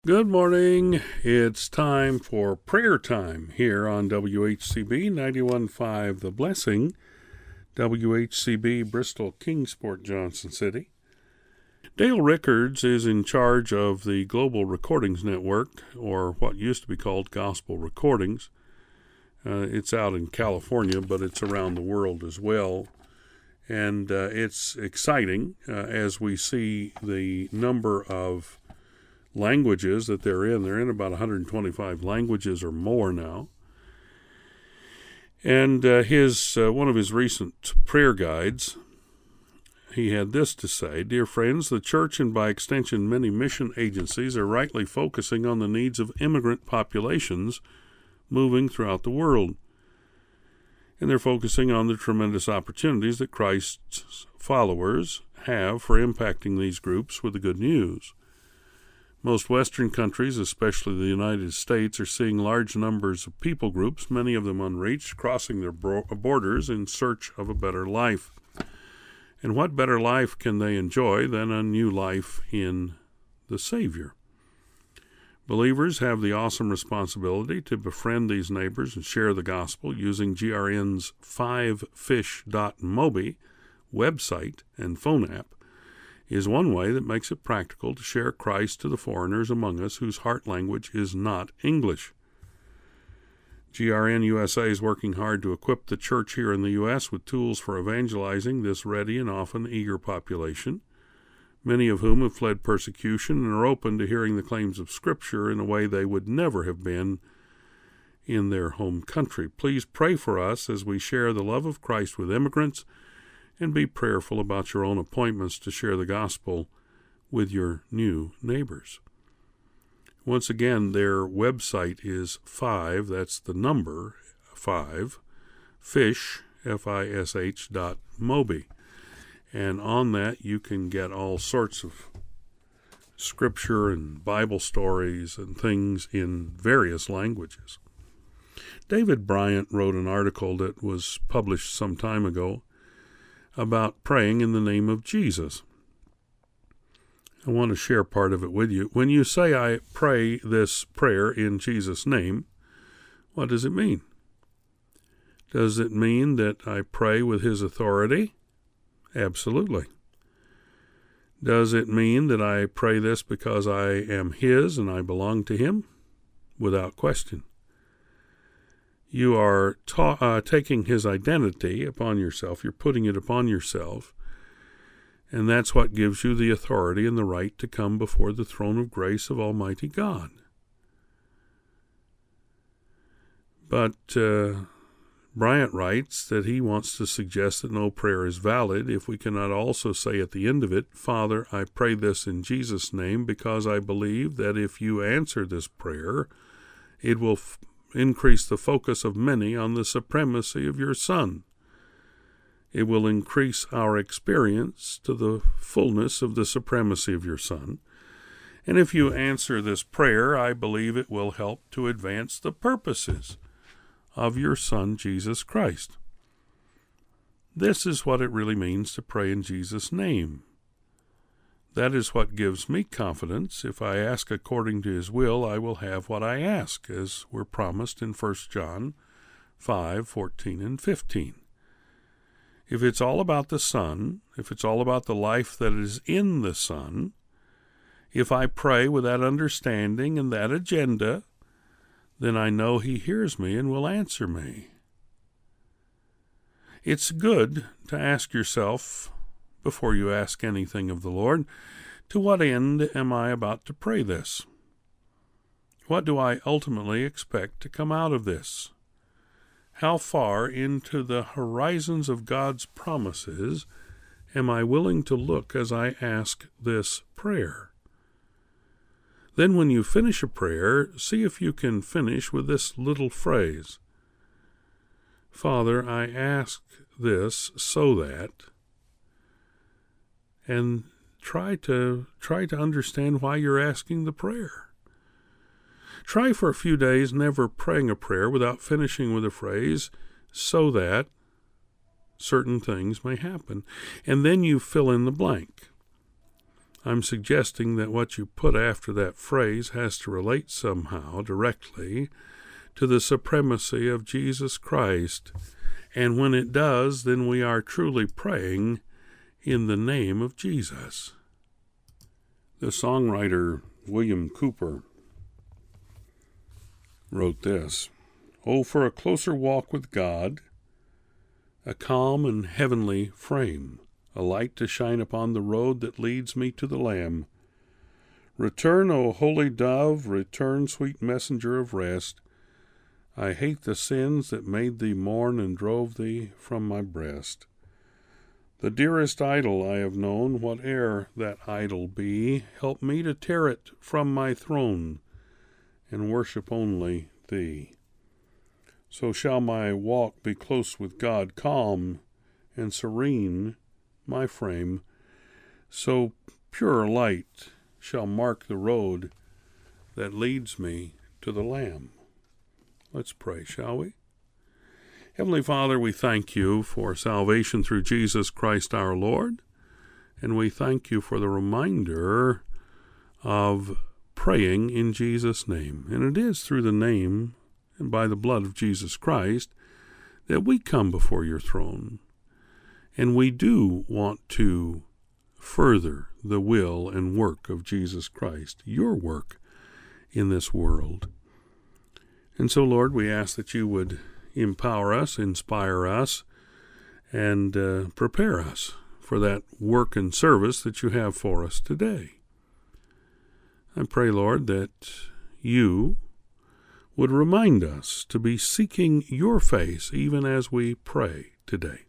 Good morning. It's time for prayer time here on WHCB 91.5 The Blessing, WHCB Bristol Kingsport, Johnson City. Dale Rickards is in charge of the Global Recordings Network, or what used to be called Gospel Recordings. It's out in California, but it's around the world as well. And it's exciting as we see the number of languages that they're in. They're in about 125 languages or more now. And one of his recent prayer guides, he had this to say: "Dear friends, the church and by extension many mission agencies are rightly focusing on the needs of immigrant populations moving throughout the world. And they're focusing on the tremendous opportunities that Christ's followers have for impacting these groups with the good news. Most Western countries, especially the United States, are seeing large numbers of people groups, many of them unreached, crossing their borders in search of a better life. And what better life can they enjoy than a new life in the Savior? Believers have the awesome responsibility to befriend these neighbors and share the gospel using GRN's 5fish.mobi website and phone app. Is one way that makes it practical to share Christ to the foreigners among us whose heart language is not English. GRN USA is working hard to equip the church here in the U.S. with tools for evangelizing this ready and often eager population, many of whom have fled persecution and are open to hearing the claims of Scripture in a way they would never have been in their home country. Please pray for us as we share the love of Christ with immigrants, and be prayerful about your own appointments to share the gospel with your new neighbors." Once again, their website is 5, that's the number 5, fish, fish.mobi. And on that you can get all sorts of scripture and Bible stories and things in various languages. David Bryant wrote an article that was published some time ago about praying in the name of Jesus. I want to share part of it with you. When you say, "I pray this prayer in Jesus' name," what does it mean? Does it mean that I pray with his authority? Absolutely. Does it mean that I pray this because I am his and I belong to him? Without question. You are taking his identity upon yourself. You're putting it upon yourself. And that's what gives you the authority and the right to come before the throne of grace of Almighty God. But Bryant writes that he wants to suggest that no prayer is valid if we cannot also say at the end of it, "Father, I pray this in Jesus' name because I believe that if you answer this prayer, it will increase the focus of many on the supremacy of your Son. It will increase our experience to the fullness of the supremacy of your Son. And if you answer this prayer, I believe it will help to advance the purposes of your Son, Jesus Christ." This is what it really means to pray in Jesus' name. That is what gives me confidence. If I ask according to his will, I will have what I ask, as we're promised in 1 John 5:14 and 15. If it's all about the Son, if it's all about the life that is in the Son, if I pray with that understanding and that agenda, then I know he hears me and will answer me. It's good to ask yourself, before you ask anything of the Lord, to what end am I about to pray this? What do I ultimately expect to come out of this? How far into the horizons of God's promises am I willing to look as I ask this prayer? Then when you finish a prayer, see if you can finish with this little phrase: "Father, I ask this so that," and try to understand why you're asking the prayer. Try for a few days never praying a prayer without finishing with a phrase, "so that certain things may happen," and then you fill in the blank. I'm suggesting that what you put after that phrase has to relate somehow directly to the supremacy of Jesus Christ. And when it does, then we are truly praying in the name of Jesus. The songwriter William Cooper wrote this: "Oh, for a closer walk with God, a calm and heavenly frame, a light to shine upon the road that leads me to the Lamb. Return, O holy dove, return, sweet messenger of rest. I hate the sins that made thee mourn and drove thee from my breast. The dearest idol I have known, whate'er that idol be, help me to tear it from my throne and worship only thee. So shall my walk be close with God, calm and serene my frame. So pure light shall mark the road that leads me to the Lamb." Let's pray, shall we? Heavenly Father, we thank you for salvation through Jesus Christ our Lord, and we thank you for the reminder of praying in Jesus' name. And it is through the name and by the blood of Jesus Christ that we come before your throne. And we do want to further the will and work of Jesus Christ, your work in this world. And so, Lord, we ask that you would empower us, inspire us, and prepare us for that work and service that you have for us today. I pray, Lord, that you would remind us to be seeking your face even as we pray today.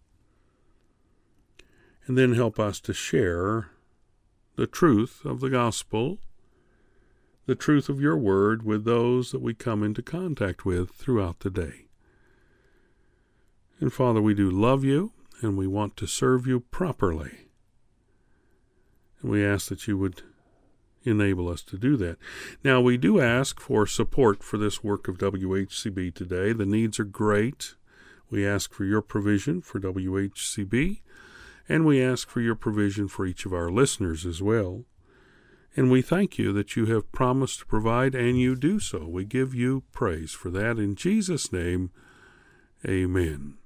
And then help us to share the truth of the gospel, the truth of your word, with those that we come into contact with throughout the day. And Father, we do love you, and we want to serve you properly. And we ask that you would enable us to do that. Now, we do ask for support for this work of WHCB today. The needs are great. We ask for your provision for WHCB, and we ask for your provision for each of our listeners as well. And we thank you that you have promised to provide, and you do so. We give you praise for that. In Jesus' name, amen.